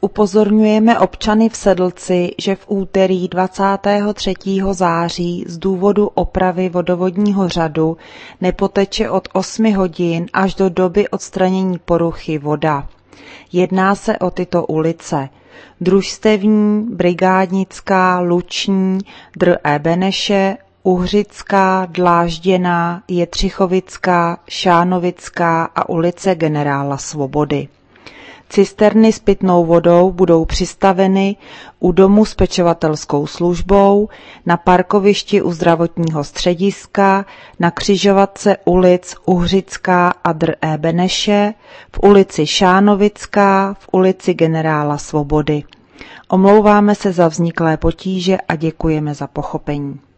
Upozorňujeme občany v Sedlci, že v úterý 23. září z důvodu opravy vodovodního řadu nepoteče od 8 hodin až do doby odstranění poruchy voda. Jedná se o tyto ulice: Družstevní, Brigádnická, Luční, Dr. Beneše, Uhřická, Dlážděná, Jetřichovická, Šánovická a ulice Generála Svobody. Cisterny s pitnou vodou budou přistaveny u domu s pečovatelskou službou, na parkovišti u zdravotního střediska, na křižovatce ulic Uhřická a Dr. Beneše, v ulici Šánovická, v ulici Generála Svobody. Omlouváme se za vzniklé potíže a děkujeme za pochopení.